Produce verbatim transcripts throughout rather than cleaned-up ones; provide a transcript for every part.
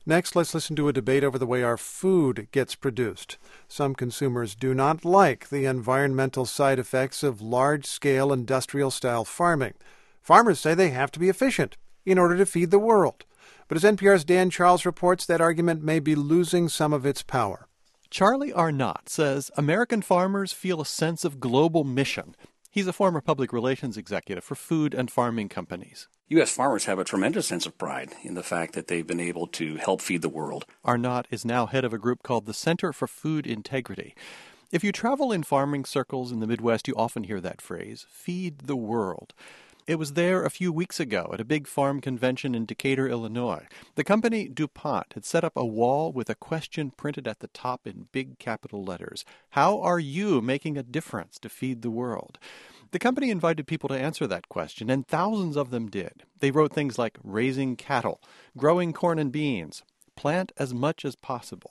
Next, let's listen to a debate over the way our food gets produced. Some consumers do not like the environmental side effects of large-scale industrial-style farming. Farmers say they have to be efficient in order to feed the world. But as N P R's Dan Charles reports, that argument may be losing some of its power. Charlie Arnott says American farmers feel a sense of global mission. He's a former public relations executive for food and farming companies. U S farmers have a tremendous sense of pride in the fact that they've been able to help feed the world. Arnott is now head of a group called the Center for Food Integrity. If you travel in farming circles in the Midwest, you often hear that phrase, feed the world. It was there a few weeks ago at a big farm convention in Decatur, Illinois. The company DuPont had set up a wall with a question printed at the top in big capital letters. How are you making a difference to feed the world? The company invited people to answer that question, and thousands of them did. They wrote things like raising cattle, growing corn and beans, plant as much as possible.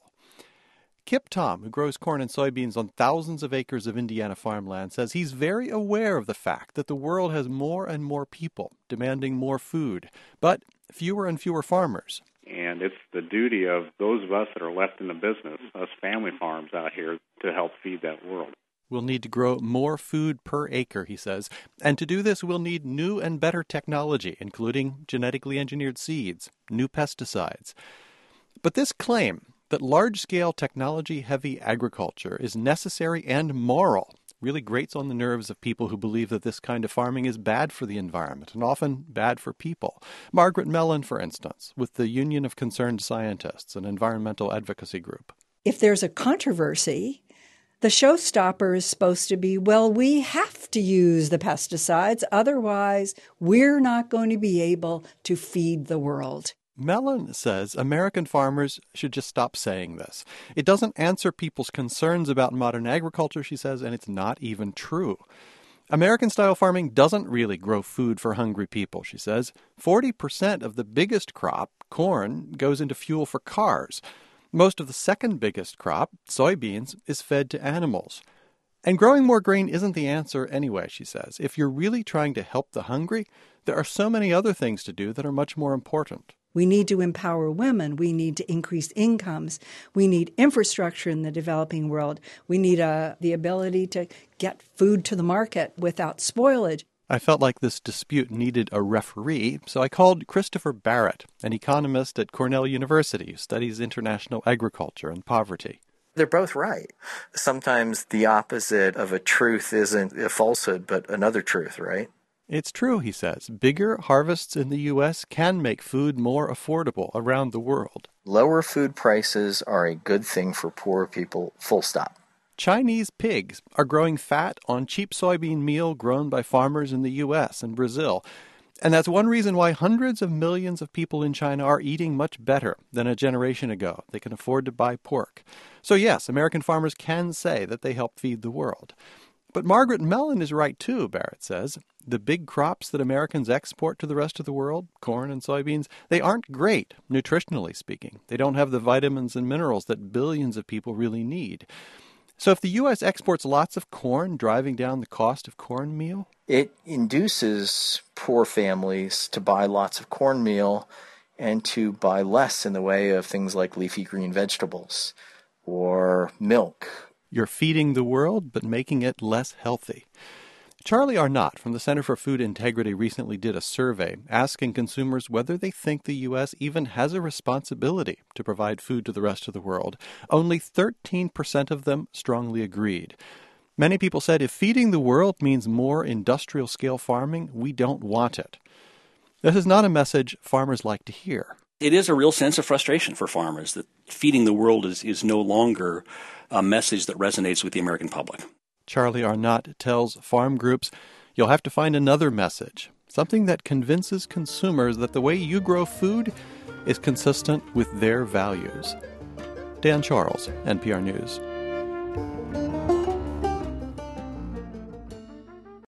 Kip Tom, who grows corn and soybeans on thousands of acres of Indiana farmland, says he's very aware of the fact that the world has more and more people demanding more food, but fewer and fewer farmers. And it's the duty of those of us that are left in the business, us family farms out here, to help feed that world. We'll need to grow more food per acre, he says. And to do this, we'll need new and better technology, including genetically engineered seeds, new pesticides. But this claim that large-scale technology-heavy agriculture is necessary and moral really grates on the nerves of people who believe that this kind of farming is bad for the environment and often bad for people. Margaret Mellon, for instance, with the Union of Concerned Scientists, an environmental advocacy group. If there's a controversy, the showstopper is supposed to be, well, we have to use the pesticides, otherwise we're not going to be able to feed the world. Mellon says American farmers should just stop saying this. It doesn't answer people's concerns about modern agriculture, she says, and it's not even true. American-style farming doesn't really grow food for hungry people, she says. forty percent of the biggest crop, corn, goes into fuel for cars. Most of the second biggest crop, soybeans, is fed to animals. And growing more grain isn't the answer anyway, she says. If you're really trying to help the hungry, there are so many other things to do that are much more important. We need to empower women. We need to increase incomes. We need infrastructure in the developing world. We need uh, the ability to get food to the market without spoilage. I felt like this dispute needed a referee, so I called Christopher Barrett, an economist at Cornell University who studies international agriculture and poverty. They're both right. Sometimes the opposite of a truth isn't a falsehood, but another truth, right? It's true, he says. Bigger harvests in the U S can make food more affordable around the world. Lower food prices are a good thing for poor people, full stop. Chinese pigs are growing fat on cheap soybean meal grown by farmers in the U S and Brazil. And that's one reason why hundreds of millions of people in China are eating much better than a generation ago. They can afford to buy pork. So yes, American farmers can say that they help feed the world. But Margaret Mellon is right too, Barrett says. The big crops that Americans export to the rest of the world, corn and soybeans, they aren't great, nutritionally speaking. They don't have the vitamins and minerals that billions of people really need. So if the U S exports lots of corn, driving down the cost of cornmeal? It induces poor families to buy lots of cornmeal and to buy less in the way of things like leafy green vegetables or milk. You're feeding the world, but making it less healthy. Charlie Arnott from the Center for Food Integrity recently did a survey asking consumers whether they think the U S even has a responsibility to provide food to the rest of the world. Only thirteen percent of them strongly agreed. Many people said if feeding the world means more industrial-scale farming, we don't want it. This is not a message farmers like to hear. It is a real sense of frustration for farmers that feeding the world is, is no longer a message that resonates with the American public. Charlie Arnott tells farm groups, you'll have to find another message, something that convinces consumers that the way you grow food is consistent with their values. Dan Charles, N P R News.